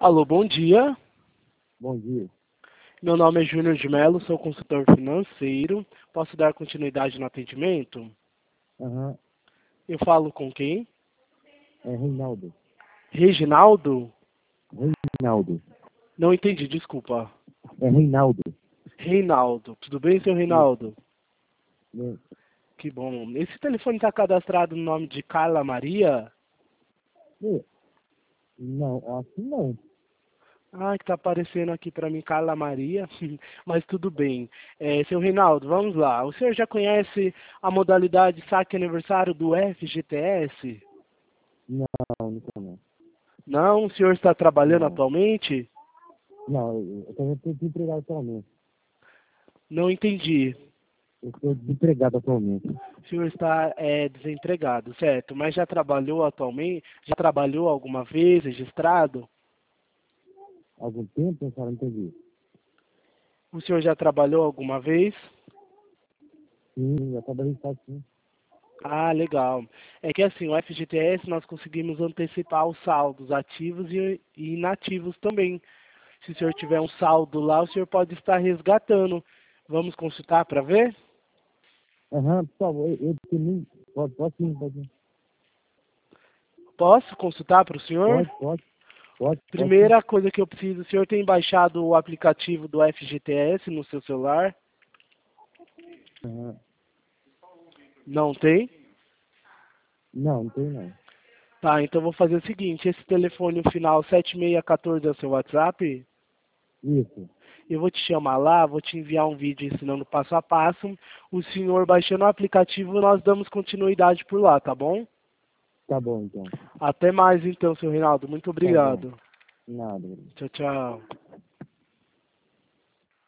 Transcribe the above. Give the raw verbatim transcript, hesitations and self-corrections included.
Alô, bom dia. Bom dia. Meu nome é Júnior de Mello, sou consultor financeiro. Posso dar continuidade no atendimento? Aham. Eu falo com quem? É Reinaldo. Reginaldo? Reinaldo. Não entendi, desculpa. É Reinaldo. Reinaldo. Tudo bem, seu Isso. Reinaldo? É. Que bom. Esse telefone está cadastrado no nome de Carla Maria? É. Não, acho que não. Ah, que tá aparecendo aqui para mim Carla Maria, mas tudo bem. É, seu Reinaldo, vamos lá. O senhor já conhece a modalidade saque aniversário do F G T S? Não, não tô não. Não? O senhor está trabalhando Não. atualmente? Não, eu eu estou desempregado atualmente. Não entendi. Eu estou desempregado atualmente. O senhor está é, desempregado, certo? Mas já trabalhou atualmente? Já trabalhou alguma vez registrado? Algum tempo, cara, não entendi. O senhor já trabalhou alguma vez? Sim, já trabalhei só sim. Ah, legal. É que assim, o F G T S nós conseguimos antecipar os saldos ativos e, e inativos também. Se o senhor tiver um saldo lá, o senhor pode estar resgatando. Vamos consultar para ver? Aham, por favor, eu, eu tenho... Pode, pode sim, pode sim. Posso consultar para o senhor? Pode, pode, pode, pode sim. Primeira coisa que eu preciso, o senhor tem baixado o aplicativo do F G T S no seu celular? Aham. Não tem? Não, não tem não. Tá, então eu vou fazer o seguinte, esse telefone o final sete seis um quatro é o seu WhatsApp? Isso. Eu vou te chamar lá, vou te enviar um vídeo ensinando passo a passo. O senhor baixando o aplicativo, nós damos continuidade por lá, tá bom? Tá bom, então. Até mais então, seu Reinaldo. Muito Tá bom. obrigado. Nada. Tchau, tchau.